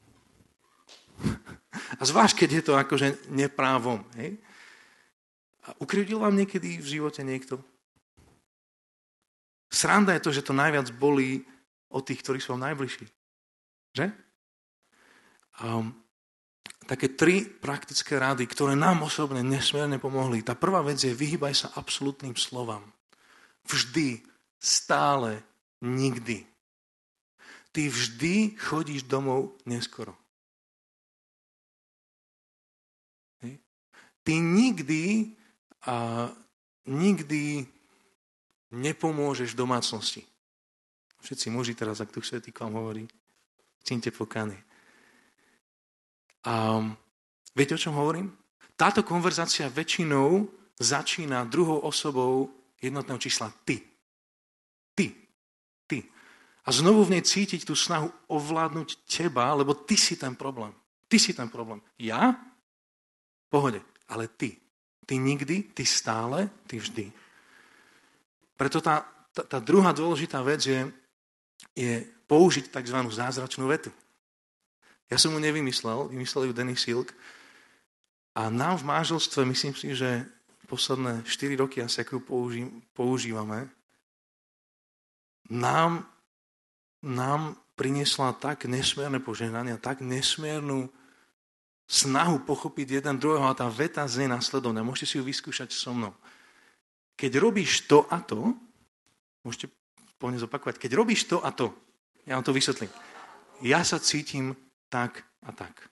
A zvlášť, keď je to akože neprávom. Hej? A ukrivdil vám niekedy v živote niekto? Sranda je to, že to najviac bolí od tých, ktorí sú vám najbližší. Že? Um, také tri praktické rady, ktoré nám osobne nesmierne pomohli. Tá prvá vec je, vyhýbaj sa absolútnym slovám. Vždy, stále, nikdy. Ty vždy chodíš domov neskoro. Ty nikdy a nikdy nepomôžeš domácnosti. Všetci muži teraz, ak tu Svätý k vám hovorí, čínte pokány. A viete, o čom hovorím? Táto konverzácia väčšinou začína druhou osobou jednotného čísla ty. Ty. Ty. A znovu v nej cítiť tú snahu ovládnuť teba, lebo ty si ten problém. Ty si ten problém. Ja? Pohode. Ale ty. Ty nikdy, ty stále, ty vždy. Preto tá, tá, tá druhá dôležitá vec je, je použiť tzv. Zázračnú vetu. Ja som mu nevymyslel, vymyslel ju Dennis Silk. A nám v manželstve, myslím si, že posledné štyri roky asi ako ju použi, používame, nám, nám priniesla tak nesmierne požehnanie, tak nesmiernu snahu pochopiť jeden druhého a tá veta znie následovne. Môžete si ju vyskúšať so mnou. Keď robíš to a to, môžete po mne zopakovať, keď robíš to a to, ja vám to vysvetlím. Ja sa cítim tak a tak.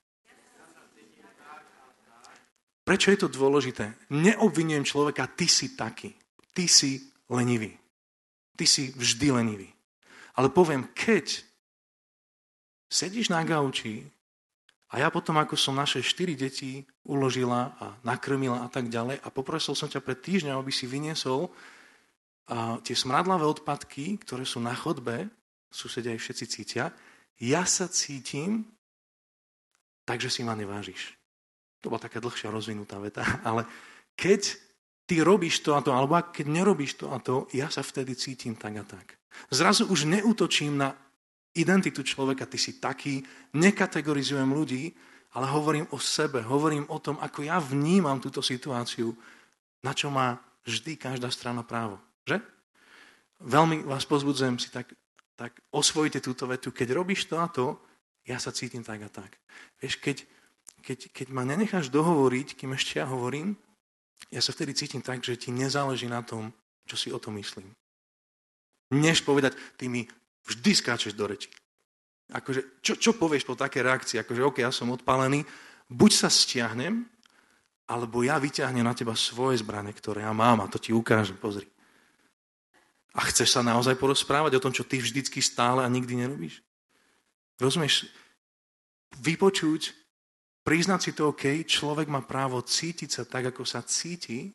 Prečo je to dôležité? Neobvinujem človeka, ty si taký. Ty si lenivý. Ty si vždy lenivý. Ale poviem, keď sedíš na gauči a ja potom, ako som naše štyri deti uložila a nakrmila a tak ďalej a poprosil som ťa pred týždňom, aby si vyniesol a tie smradlavé odpadky, ktoré sú na chodbe, susedia aj všetci cítia, ja sa cítim tak, že si ma nevážiš. To bola taká dlhšia rozvinutá veta, ale keď ty robíš to a to, alebo keď nerobíš to a to, ja sa vtedy cítim tak a tak. Zrazu už neútočím na identitu človeka, ty si taký, nekategorizujem ľudí, ale hovorím o sebe, hovorím o tom, ako ja vnímam túto situáciu, na čo má vždy každá strana právo. Že? Veľmi vás pozbudzujem si tak, tak osvojite túto vetu, keď robíš to a to, ja sa cítim tak a tak. Vieš, keď, keď, keď ma nenecháš dohovoriť, kým ešte ja hovorím, ja sa vtedy cítim tak, že ti nezáleží na tom, čo si o tom myslím. Než povedať, ty mi vždy skáčeš do reči. Akože, čo, čo povieš po také reakcii? Akože, OK, ja som odpálený, buď sa stiahnem, alebo ja vyťahnem na teba svoje zbrane, ktoré ja mám a to ti ukážem, pozri. A chceš sa naozaj porozprávať o tom, čo ty vždycky stále a nikdy nerobíš? Rozumieš? Vypočuť, priznať si to, OK, človek má právo cítiť sa tak, ako sa cíti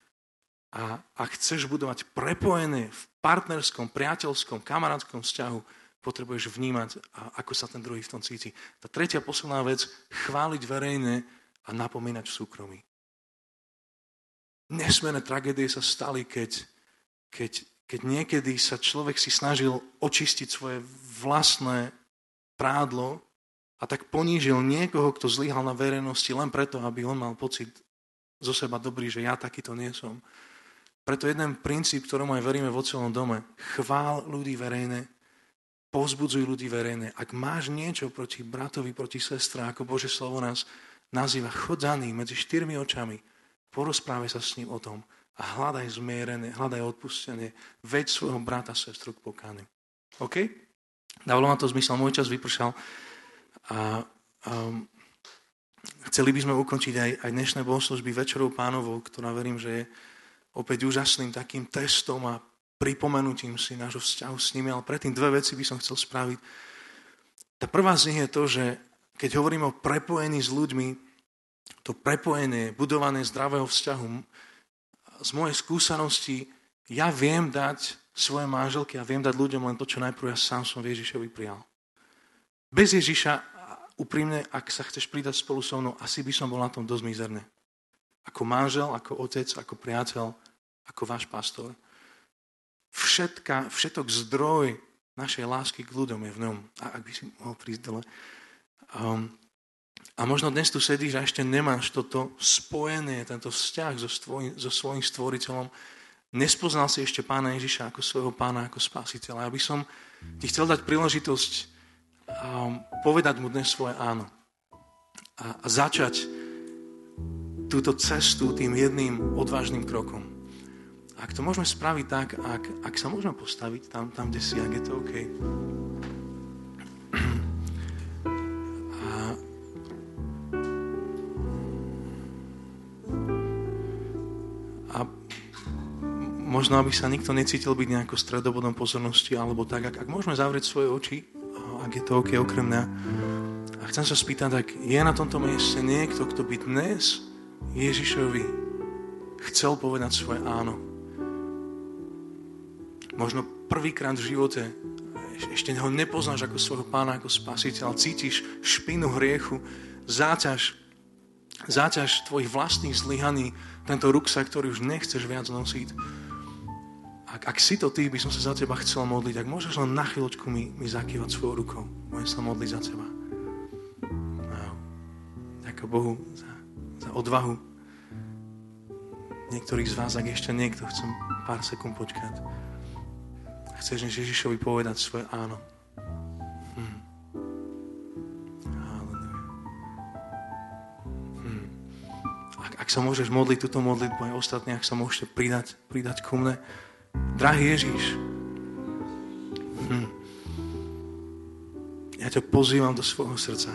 a ak chceš budovať prepojené v partnerskom, priateľskom, kamarátskom vzťahu, potrebuješ vnímať, ako sa ten druhý v tom cíti. Tá tretia posledná vec, chváliť verejne a napomínať v súkromí. Nesmierne tragédie sa stali, keď, keď, keď niekedy sa človek si snažil očistiť svoje vlastné prádlo a tak ponížil niekoho, kto zlyhal na verejnosti len preto, aby on mal pocit zo seba dobrý, že ja takýto nie som. Preto jeden princíp, ktorom aj veríme vo celom dome, chvál ľudí verejne, povzbudzuj ľudí verejne. Ak máš niečo proti bratovi, proti sestre, ako Božie slovo nás nazýva, chod za ním medzi štyrmi očami, porozprávaj sa s ním o tom a hľadaj zmierenie, hľadaj odpustenie, veď svojho brata, sestru k pokániu. OK? Dávalo ma to zmysel, môj čas vypršal a um, chceli by sme ukončiť aj, aj dnešné bohoslužby Večerou Pánovou, ktorá verím, že je opäť úžasným takým testom a pripomenutím si nášho vzťahu s nimi, ale predtým dve veci by som chcel spraviť. Tá prvá z nich je to, že keď hovorím o prepojení s ľuďmi, to prepojenie, budovanie zdravého vzťahu, z mojej skúsenosti ja viem dať svoje manželky a viem dať ľuďom len to, čo najprv ja sám som v Ježišovi prijal. Bez Ježiša, úprimne, ak sa chceš pridať spolu so mnou, asi by som bol na tom dosť mizerne. Ako manžel, ako otec, ako priateľ, ako váš pastor. Všetka, všetok zdroj našej lásky k ľuďom je v ňom. A ak by si mohol prísť dole. Um, a možno dnes tu sedíš a ešte nemáš toto spojenie, tento vzťah so, svoj, so svojím stvoriteľom. nespoznal si ešte Pána Ježiša ako svojho Pána, ako Spasiteľa. Ja by som ti chcel dať príležitosť um, povedať mu dnes svoje áno. A, a začať túto cestu tým jedným odvážnym krokom. Ak to môžeme spraviť tak, ak, ak sa môžeme postaviť tam, tam kde si, ak je to OK. A, a možno, aby sa nikto necítil byť nejako stredobodom pozornosti, alebo tak, ak, ak môžeme zavrieť svoje oči, ak je to OK okrem mňa. A chcem sa spýtať, ak je na tomto mieste niekto, kto by dnes Ježišovi chcel povedať svoje áno. Možno prvýkrát v živote ešte ho nepoznáš ako svojho Pána, ako Spasiteľa, cítiš špinu hriechu, záťaž, záťaž tvojich vlastných zlyhaní, tento ruksak, ktorý už nechceš viac nosiť. Ak, ak si to ty, by som sa za teba chcel modliť, ak môžeš len na chvíľočku mi, mi zakývať svojou rukou. Môžem sa modliť za teba. No. Ďakujem Bohu za za odvahu. Niektorých z vás, ak ešte niekto, chcem pár sekúnd počkať. Chceš než Ježišovi povedať svoje áno. Hm. Halleluja. Hm. Ak, ak sa môžeš modliť túto modlitbu, aj ostatní, ak sa môžete pridať, pridať ku mne. Drahý Ježiš, hm. ja ťa pozývam do svojho srdca.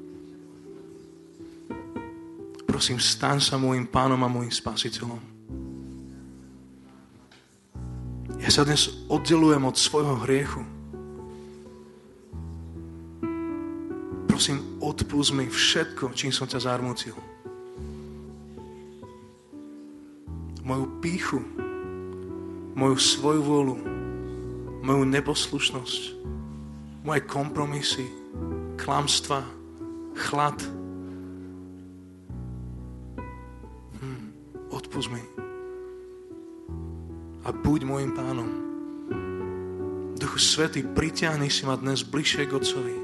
Prosím, staň sa môjim Pánom a môjim Spasiteľom. Ja sa dnes oddelujem od svojho hriechu. Prosím, odpusť mi všetko, čím som ťa zarmútil. Moju pýchu, moju svoju vôľu, moju neposlušnosť, moje kompromisy, klamstva, chlad. Odpusť mi. A buď môjim Pánom. Duchu Svätý, pritiahni si ma dnes bližšie k Otcovi.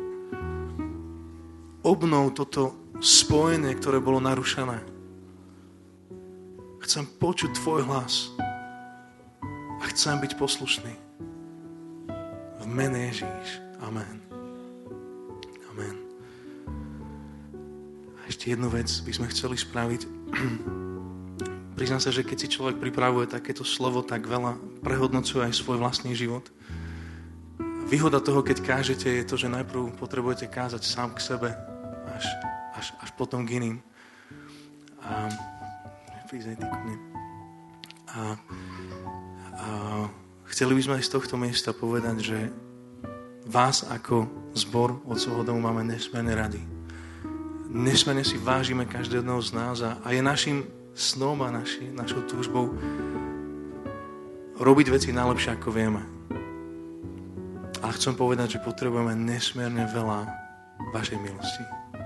Obnov toto spojenie, ktoré bolo narušené. Chcem počuť tvoj hlas. A chcem byť poslušný. V mene Ježíš. Amen. Amen. A ešte jednu vec by sme chceli spraviť. Priznám sa, že keď si človek pripravuje takéto slovo, tak veľa prehodnocuje aj svoj vlastný život. Výhoda toho, keď kážete, je to, že najprv potrebujete kázať sám k sebe, až, až, až potom k iným. A, a, a chceli by sme aj z tohto miesta povedať, že vás ako zbor Otcovho domu máme nesmierne radi. Nesmierne si vážime každého jedného z nás a, a je našim snom a naši, našou túžbou robiť veci najlepšie, ako vieme. A chcem povedať, že potrebujeme nesmierne veľa vašej milosti.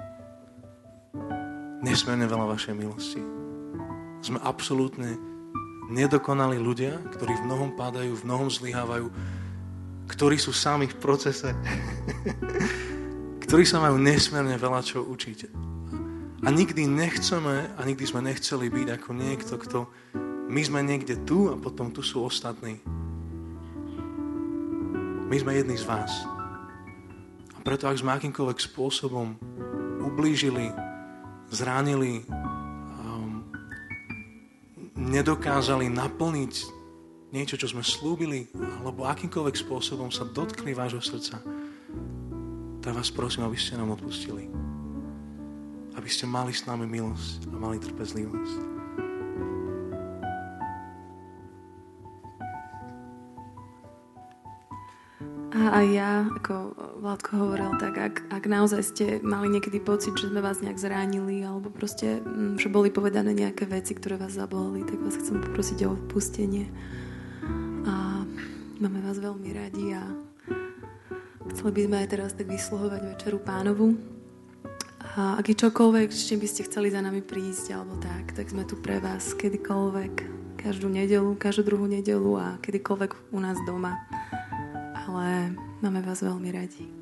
Nesmierne veľa vašej milosti. Sme absolútne nedokonalí ľudia, ktorí v mnohom pádajú, v mnohom zlyhávajú, ktorí sú sami v procese, ktorí sa majú nesmierne veľa čo učiť. A nikdy nechceme a nikdy sme nechceli byť ako niekto, kto my sme niekde tu a potom tu sú ostatní. My sme jedni z vás. A preto, ak sme akýmkoľvek spôsobom ublížili, zranili, um, nedokázali naplniť niečo, čo sme slúbili, alebo akýmkoľvek spôsobom sa dotkli vášho srdca, tak vás prosím, aby ste nám odpustili. Aby ste mali s nami milosť a mali trpezlivosť. A aj ja, ako Vládko hovoril, tak ak, ak naozaj ste mali niekedy pocit, že sme vás nejak zranili, alebo proste, že boli povedané nejaké veci, ktoré vás zaboleli, tak vás chcem poprosiť o odpustenie. A máme vás veľmi radi a chceli by sme aj teraz tak vysluhovať Večeru Pánovu. A ak je čokoľvek, s čím by ste chceli za nami prísť, alebo tak, tak sme tu pre vás kedykoľvek, každú nedeľu, každú druhú nedeľu a kedykoľvek u nás doma. Ale máme vás veľmi radi.